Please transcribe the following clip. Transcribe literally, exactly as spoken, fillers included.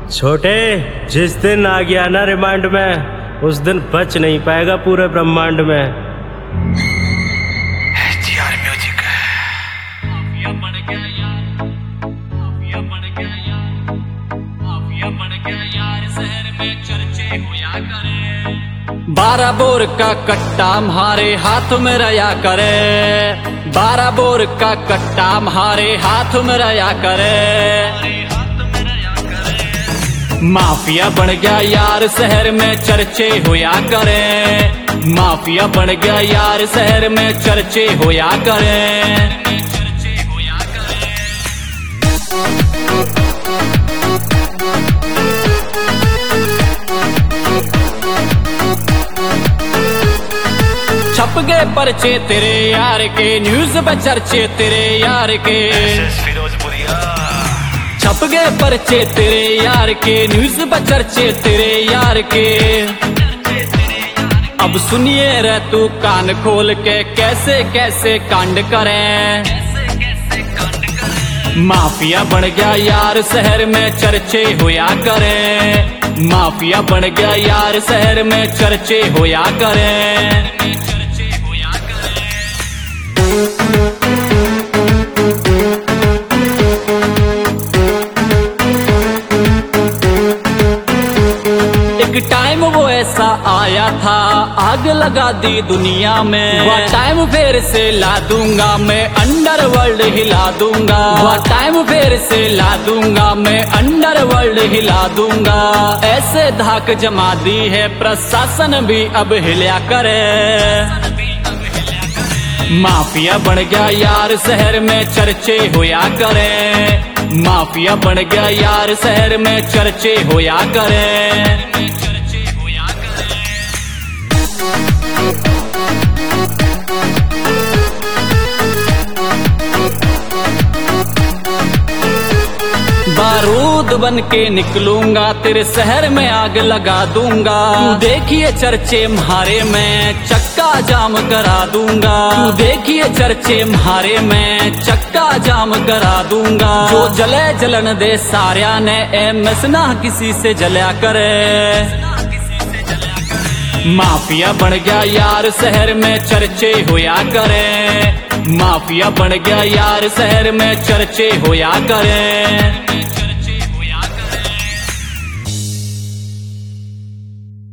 छोटे, जिस दिन आ गया ना रिमांड में, उस दिन बच नहीं पाएगा पूरे ब्रह्मांड में। बारह बोर का कट्टा म्हारे हाथ में रया करे, बारह बोर का कट्टा म्हारे हाथ में रया करे। माफिया बन गया यार शहर में चर्चे होया करे, माफिया बन गया यार शहर में चर्चे होया करे। छप गए पर्चे तेरे यार के, न्यूज पे चर्चे तेरे यार के। छप गए पर्चे तेरे यार के, न्यूज पे चर्चे तेरे यार के। अब सुनिए रे तू कान खोल के, कैसे कैसे कांड करें। माफिया बन गया यार शहर में चर्चे होया करे, माफिया बन गया यार शहर में चर्चे होया करे। एक टाइम वो ऐसा आया था, आग लगा दी दुनिया में। वह टाइम फिर से ला दूंगा मैं, अंडरवर्ल्ड हिला दूंगा। वह टाइम फिर से ला दूंगा मैं, अंडरवर्ल्ड हिला दूंगा। ऐसे धाक जमा दी है प्रशासन भी अब हिला करे। माफिया बन गया यार शहर में चर्चे होया करे, माफिया बन गया यार शहर में चर्चे होया करे। बारूद बन के निकलूंगा, तेरे शहर में आग लगा दूंगा। तू देखिए चर्चे म्हारे में, चक्का जाम करा दूंगा। तू देखिए चर्चे म्हारे में, चक्का जाम करा दूंगा। जो जले जलन दे सारिया ने, एमएस ना किसी से जला करे। माफिया बन गया यार शहर में चर्चे होया करे, माफिया बन गया यार शहर में चर्चे होया करे।